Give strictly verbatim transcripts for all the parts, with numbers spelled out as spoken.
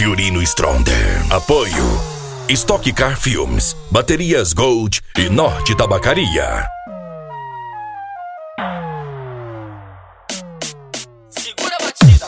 Fiorino Stronger. Apoio Stock Car Films, Baterias Gold e Norte Tabacaria. Segura a batida.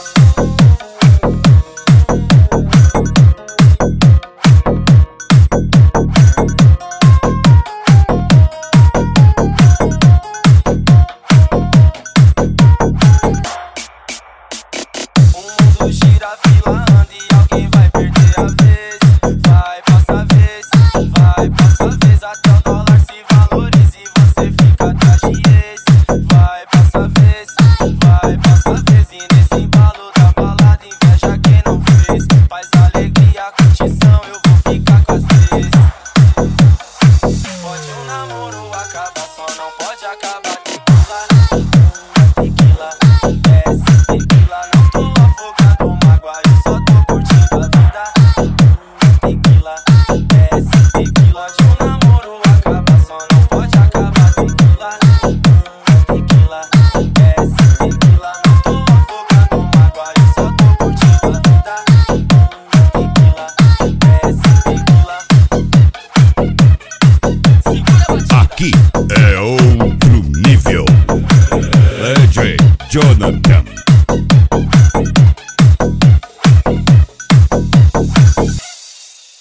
O mundo gira, a fila anda e alguém vai perder a vez. Vai, passa a vez, vai, passa a vez, até o dólar se valoriza e você fica atrás de ex. Vai, passa a vez, vai, passa a vez, e nesse embalo da balada inveja quem não fez. Faz alegria, curtição, eu vou ficar com as três. Pode um namoro acabar, só não pode acabar tequila, desce tequila, não tô afogado mágoa, eu só tô curtindo a vida. Tequila, desce tequila, de um namoro acabar, só não pode acabar tequila. Tequila, desce tequila, não tô afogado mágoa, eu só tô curtindo a vida. Tequila, desce tequila. Segura a batida. Aqui é outro nível. D J Jonathan.